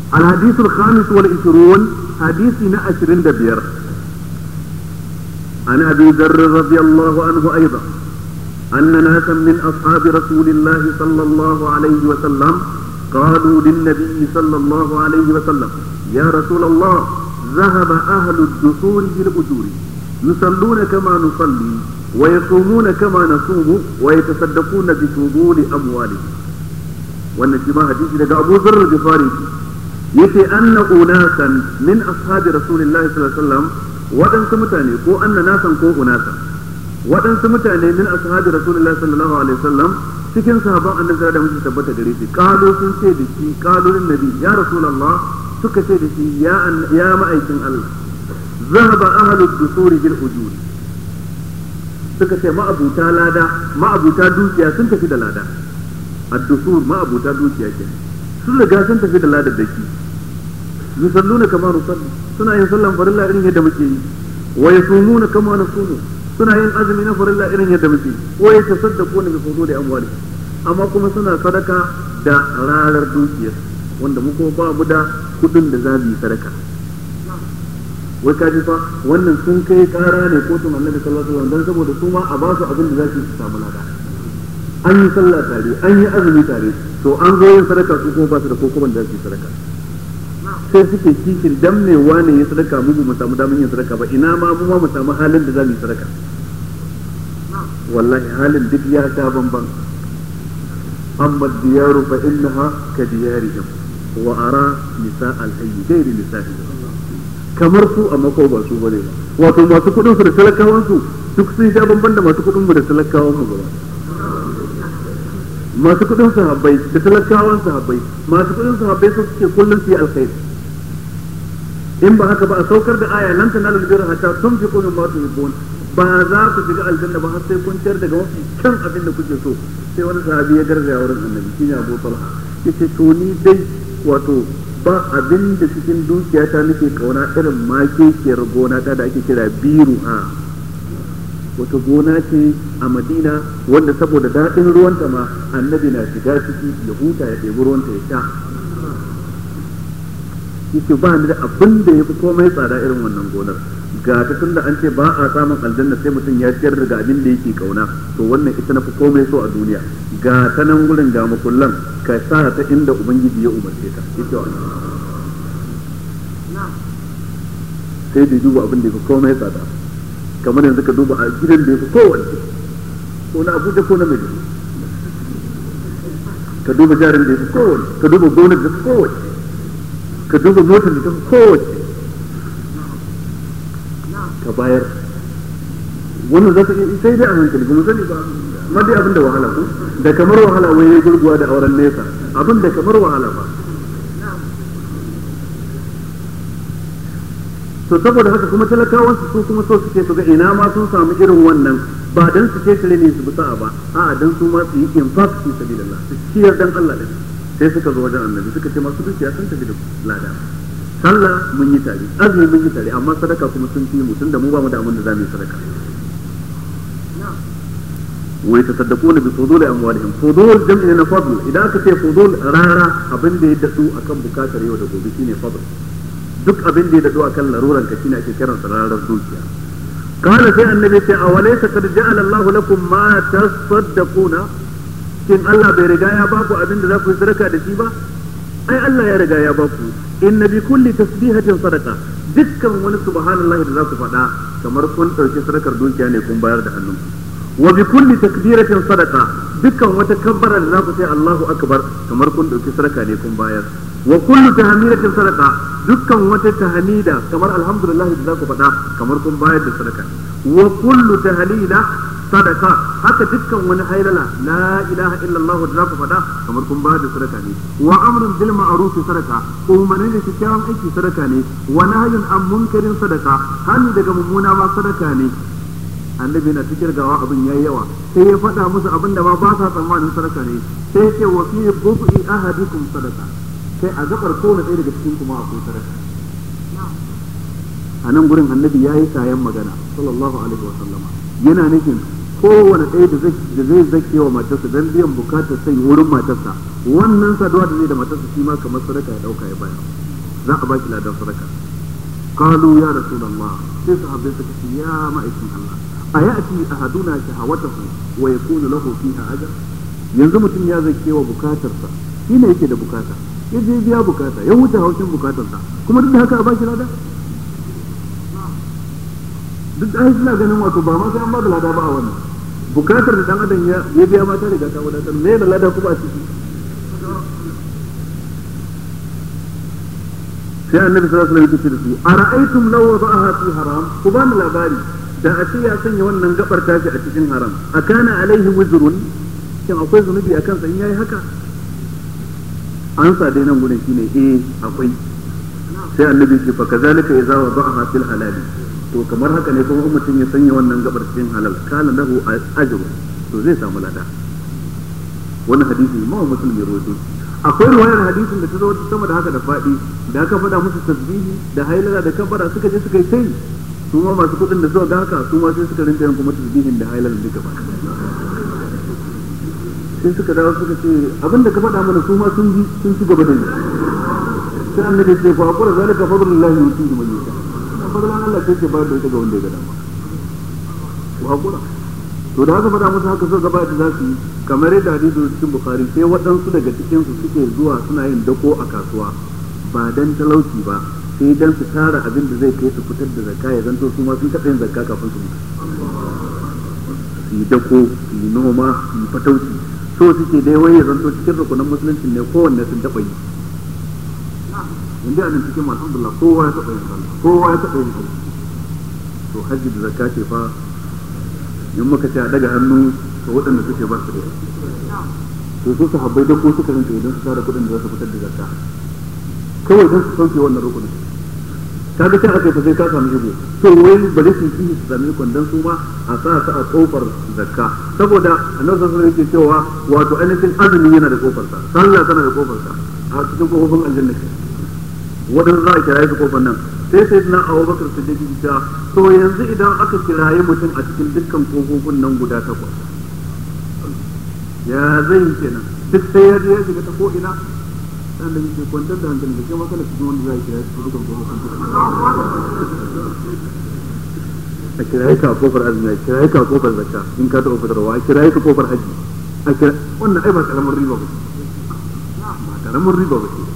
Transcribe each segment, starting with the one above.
الحديث الخامس والعشرون حديثنا 25 عن أبي ذر رضي الله عنه أيضا أن ناسا من أصحاب رسول الله صلى الله عليه وسلم قالوا للنبي صلى الله عليه وسلم يا رسول الله ذهب أهل الدثور بالأجور يصلون كما نصلي ويصومون كما نصوم ويتصدقون بفضول أموالهم. والنجمة حديث لك أبو ذر الغفاري يتي أن أناسا من أصحاب رسول الله صلى الله عليه وسلم waɗansu mutane ko anna nasan ko unasa waɗansu mutane min ashabi rasulullahi sallallahu alaihi wasallam cikin sahabban annabi da muke tabbata gare shi qalu sun ce da shi qalu lin nabi ya rasulullah suka ce da shi ya ma'aikin Allah zahaba ahlud dusuri bil ujur suka ce ma'abuta lada ma'abuta dukiya sun tafi da lada ad-dusur ma'abuta dukiya ke sun riga sun tafi da lada daki yusalluna kama nusalli suna yin sallan farilla irin yadda muke yi wa yasumuna kama nasumu suna yin azumi na farilla irin yadda muke yi wa yatasaddaquna bi fuduli amwali amma kuma suna sadaka da rarar dukiyar wanda mu kuma ba mu da kudin da za mu yi sadaka wai ka ji fa wannan sun kai kara ne kotun annabi sallallahu alaihi wasallam dan saboda su ma a ba su abin da za su samu lada an yi sallah tare an yi azumi tare to an zo yin sadaka su kuma ba su da kokoban da za su yi sadaka sai suke kishin dan me wane ya sadaka mu mu samu damin yin sadaka ba ina ma mu mu samu halin da za mu yi sadaka wallahi halin duk ya ta banban amma diyaru fa innaha ka diyarihim wa ara nisa al-hayy gairi nisa'i kamar su amma ko ba su bane ba wato masu kudin su da talakawan su duk sun sha banban da masu kudin mu da talakawan mu ba masu kudin sahabbai da talakawan sahabbai masu kudin sahabbai su suke kullun su yi alkhairi in ba haka ba a saukar da aya lan tanalul birra hatta tunfiqu mimma tuhibbun ba za ku shiga aljanna ba har sai kun ciyar daga mafi kyan abin da kuke so sai wani sahabi ya garzaya wurin annabi shine Abu Talha yace to ni dai wato ba abin da cikin dukiyata nake kauna irin makekiyar gona ta da ake kira biruha wata gona ce a Madina wanda saboda daɗin ruwanta ma annabi na shiga ciki ya huta ya ɗebi ruwanta ya sha yake ba ni da abin da ya fi komai tsada irin wannan gonar ga ta tun da an ce ba a samun aljanna sai mutum ya ciyar daga abin da yake kauna to wannan ita na fi komai so a duniya ga ta nan gurin ga makullan ka sa ta inda ubangiji ya umarce ta yake wa sai da duba abin da ya fi komai tsada kamar yanzu ka duba a gidan da ya fi kowanne ko na Abuja ko na Maiduguri ka duba jarin da ya fi kowanne ka duba gonar da ya fi kowanne ka duba motar da ta fi kowace ka bayar wannan za ta iya sai dai a hankali ba mu sani ba ma dai abin da wahala ko da kamar wahala wai ya gurguwa da auren nesa abin da kamar wahala ba to saboda haka kuma talakawan su kuma so suke su ga ina ma sun samu irin wannan ba dan su ce ne su bi sa'a ba a'a dan su ma su yi infaq fi sabilillah su ciyar dan Allah din sai suka zo wajen annabi suka ce masu dukiya sun tafi da lada sallah mun yi tare azumi mun yi tare amma sadaka kuma sun fi mu tunda mu ba mu da abin da za mu yi sadaka wai tasaddaquna bi fudul amwalihim fudul jam'i na fadl idan aka ce fudul rara abin da ya dadu akan bukatar yau da gobe shine fadl duk abin da ya dadu akan laruran ka shine ake kiran sa rarar dukiya kana sai annabi ce awalaysa qad ja'ala Allahu lakum ma tasaddaquna shin Allah bai riga ya baku abin da za ku yi sadaka da shi ba ai Allah ya riga ya baku inna bi kulli tasbihatin sadaqa dukkan wani subhanallahi da za ku faɗa kamar kun ɗauki sadakar dukiya ne kun bayar da hannunku wa bi kulli takbiratin sadaqa dukkan wata kabbara da za ku sai Allahu akbar kamar kun ɗauki sadaka ne kun bayar wa kullu tahmidatin sadaqa dukkan wata tahmida kamar alhamdulillah da za ku faɗa kamar kun bayar da sadaka wa kullu tahlila sadaka haka dukkan wani hailala la ilaha illallah da zaku faɗa kamar kun ba da sadaka ne wa amrun bil ma'ruf sadaka umarni da kyakkyawan aiki sadaka ne wa nahyun an munkarin sadaka hani daga mummuna ma sadaka ne annabi na cikin gawa abin yayi yawa sai ya faɗa musu abin da ma ba sa tsammanin sadaka ne sai ya ce wa fi bu'i ahadikum sadaka sai a gabar kowane ɗaya daga cikin kuma akwai sadaka a nan gurin annabi yayi sayan magana sallallahu alaihi wa sallama yana nufin kowane ɗaya da zai zake wa matarsa dan biyan bukatar sai wurin matarsa, wannan saduwa da zai da matarsa shi ma kamar sadaka ya dauka ya bayar, za a baki ladan sadaka. qalu ya rasulullah, sai sahabbai suka ce ya ma'aikin Allah, ayati ahaduna shahawatahu wa yakunu lahu fiha ajr. Yanzu mutum ya zake wa bukatarsa, shi ne yake da bukata, ya je biya bukata, ya huta haushin bukatarsa, kuma duk da haka a baki lada? Duk da suna ganin wato ba ma sai an ba da lada ba a wannan bukatar da dan adam ya biya ma ta riga ta wadatar, me da lada kuma a ciki? sai annabi sallallahu alaihi wasallam ya ce da su, ara'aytum law wada'aha fi haram, ku bani labari da a ce ya sanya wannan gabar tashi a cikin haram, akana alaihi wuzrun, shin akwai zunubi a kansa in yayi haka? An sa dai nan gurin shine akwai. Sai annabi ce fa kazalika idza wada'aha fil halali, to kamar haka ne kuma mutum ya sanya wannan gabar cikin halal, kana lahu ajru, to zai samu lada. Wannan hadisi ma Muslim ya rawaito. Akwai riwayar hadisin da ta zo sama da haka da fadi, da aka faɗa musu tasbihi da hailala da kabbara suka je suka yi sai, su ma masu kuɗin da suka ga haka su ma sai suka rinka yin kuma tasbihin da hailala duka ba. Sai suka dawo suka ce abinda ka faɗa mana su ma sun ci gaba da ni. Sai annabi ce fa aqula zalika fadlullahi yutihi man yasha. Fadlan Allah sai ke bayar da ita ga wanda ya ga dama. Wa aqula, to da haka faɗa musu haka so gaba da za su yi kamar yadda hadisi cikin Bukhari, sai waɗansu daga cikin su suke zuwa suna yin dako a kasuwa ba dan talauci ba, sai dan su tara abin da zai kai su fitar da zakka, ya zanto su ma sun taɓa yin zakka kafin su mutu. Su yi dako, su yi noma, su yi fatauci, so suke dai wai ya zanto cikin rukunan musulunci ne kowanne sun taɓa yi. Inda a nan cikin alhamdulillah kowa ya taɓa yin sallah, kowa ya taɓa yin sallah. To hajji da zakka ce fa in muka ce a daga hannu to waɗanda suke ba su da to su sahabbai da ko suka rinka idan su tara kuɗin da za su fitar da zakka kawai don su sauke wannan rukunin. Kaga sai aka yi sai ka samu ibo, to wai bari su yi su sami kwandon su ma a sa su a kofar zakka, saboda annabi sallallahu alaihi yake cewa wato ainihin azumi yana da kofar sa, sallah tana da kofar sa a cikin kofofin aljanna ke wadannan za a kiraye su kofar nan. Sai na Abubakar Siddiq ya ce to yanzu idan aka kiraye mutum a cikin dukkan kofofin nan guda 8, ya zai yi kenan, duk sai ya je ya shiga ta ko ina. Dan da yake kwantar da hankali da kuma kana cikin wanda zai kira su dukkan kofofin. A kiraye ka kofar azumi, a kiraye ka kofar zakka in ka taɓa fitarwa, a kiraye ka kofar haji, a kira wannan ai ba karamin riba ba, ba karamin riba ba ce.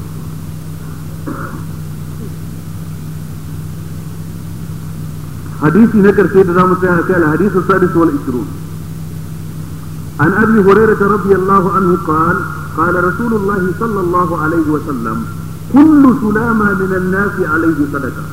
حديث نكر سيد رام سيها الحديث السادس والعشرون عن أبي هريرة رضي الله عنه قال قال رسول الله صلى الله عليه وسلم كل سلامة من الناس عليه صدقة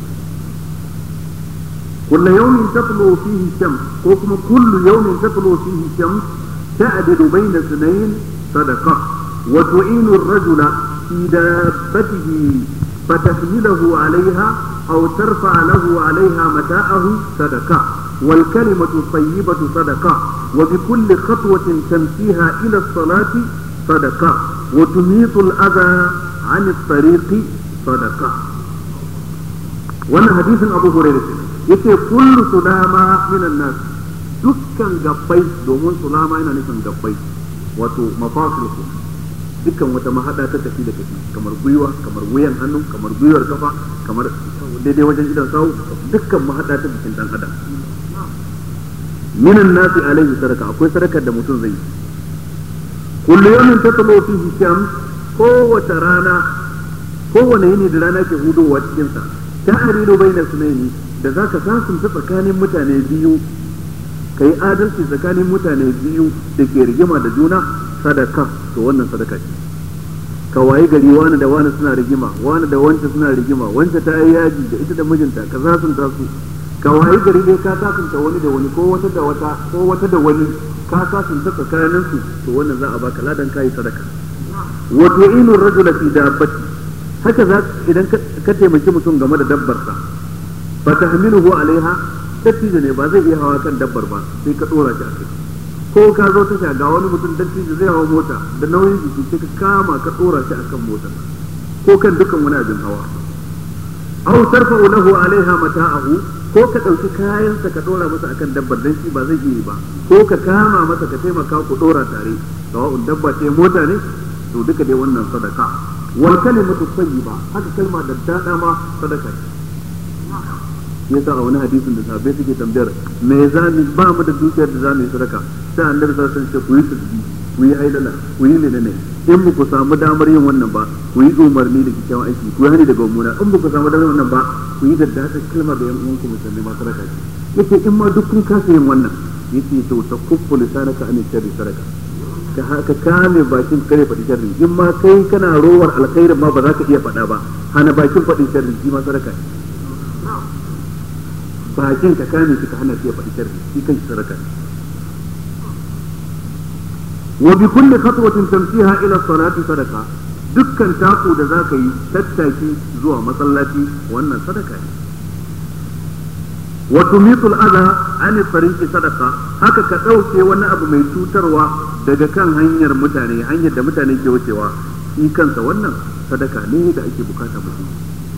كل يوم تطلع فيه الشمس وكما كل يوم تطلع فيه الشمس تعدل بين اثنين صدقة وتعين الرجل في دابته فتحمله عليها أو ترفع له عليها متاعه صدقة والكلمة الطيبة صدقة وبكل خطوة تمشيها إلى الصلاة صدقة وتميط الأذى عن الطريق صدقة. وانا حديث أبو هريرة يقول كل سلامة من الناس دكان غبي دومون سلامة إنا نكن غبي وتو مفاصلكم dukkan wata mahada ta tafi da tafi kamar gwiwa, kamar wuyan hannu, kamar gwiwar kafa, kamar daidai wajen idan sawu, dukkan mahada ta jikin dan adam. Minan nasi alaihi sadaka, akwai sadakar da mutum zai yi. Kullu yawmin tatlu fihi shams, kowace rana, kowane yini da rana ke hudowa cikin sa. Ta'ridu baina sunaini, da zaka sasunta tsakanin mutane biyu, kai adalci tsakanin mutane biyu da ke rigima da juna, sadaka, to wannan sadaka ce. Ka wayi gari wani da wani suna rigima, wani da wancan suna rigima, wancan ta yi yaji da ita da mijinta, ka sasunta su. Ka wayi gari dai ka sasunta wani da wani ko wata da wata ko wata da wani, ka sasunta tsakanin su, to wannan za a baka ladan kai sadaka. Wa tu'inu rajula fi dabbati, haka za idan ka taimaki mutum game da dabbarsa, fa tahmiluhu alaiha, dattijo ne ba zai iya hawa kan dabbar ba, sai ka dora shi a kai. Ko ka zo tasha ga wani mutum dattijo zai hawa mota da nauyin jiki sai ka kama ka dora shi akan motar ko kan dukan wani abin hawa. Aw tarfa'u lahu alaiha mata'ahu, ko ka ɗauki kayansa ka ɗora masa akan dabbar dan shi ba zai iya ba, ko ka kama masa ka taimaka ku ɗora tare, sawa'un dabba ce mota ne, to duka dai wannan sadaka. Wal kalimatu tayyiba, haka kalma da dada ma sadaka ce. Yasa a wani hadisin da sahabbai suke tambayar me zamu ba mu da dukiyar da zamu yi sadaka, sai annabi sallallahu alaihi wasallam ce ku yi tasbih, ku yi haidala, ku yi menene, in ba ku samu damar yin wannan ba ku yi umarni da kyakkyawan aiki, ku yi hani daga mummuna, in ba ku samu damar wannan ba ku yi daddatar kalma da yan uwanku musulmi ma sadaka ce. Yace in ma duk kun kasa yin wannan, yace to ta kuffu lisanaka an sharri sadaka, ka kame bakin kare faɗi sharri, in ma kai kana rowar alkhairin ma ba za ka iya faɗa ba, hana bakin faɗin sharri shi ma sadaka ne. Bakin ka kame shi ka hana shi ya faɗi sharri shi kan shi sadaka ne. Wa bi kulli khatwatin tamsiha ila salati sadaka, dukkan taku da zaka yi tattaki zuwa masallaci wannan sadaka ne. Wa tumitul adha an tariqi sadaka, haka ka dauke wani abu mai cutarwa daga kan hanyar mutane, hanyar da mutane ke wucewa, shi kansa wannan sadaka ne da ake bukata mutum.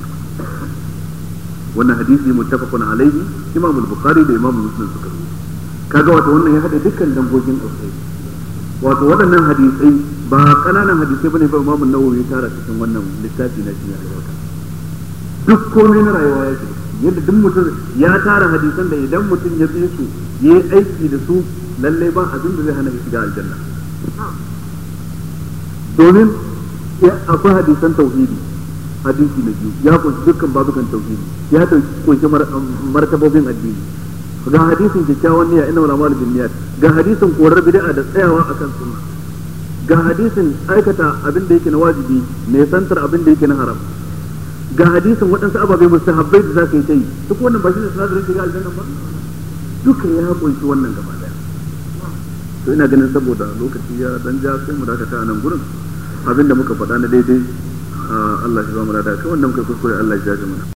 Wannan hadisi muttafaqun alaihi, Imam al-Bukhari da Imam Muslim suka yi. Kaga wato wannan ya hada dukkan dangogin alkhairi. Wato waɗannan hadisai ba kananan hadisai bane ba, Imam an-Nawawi ya tara cikin wannan littafi na cikin albarka. Duk komai na rayuwa yake, yadda duk mutum ya tara hadisan da idan mutum ya bi su yayi aiki da su lalle ba abin da zai hana shi shiga aljanna. Domin akwai hadisan tauhidi, hadisi na biyu ya kunshi dukkan babukan tauhidi, ya kunshi martabobin addini, ga hadisin kyakkyawan niyya inna mal bin niyyat, ga hadisin korar bid'a da tsayawa akan sunna, ga hadisin aikata abin da yake na wajibi, ne santar abin da yake na haram, ga hadisin waɗansu ababe mustahabbai da zaka yi ta yi, duk wannan ba shi ne sinadarin shiga aljanna ba, duka ya kunshi wannan gaba daya. To ina ganin saboda lokaci ya dan ja sai mu dakata a nan gurin, abinda muka faɗa na daidai Allah shi ba mu da kai, wanda muka kuskure Allah ya ji mana.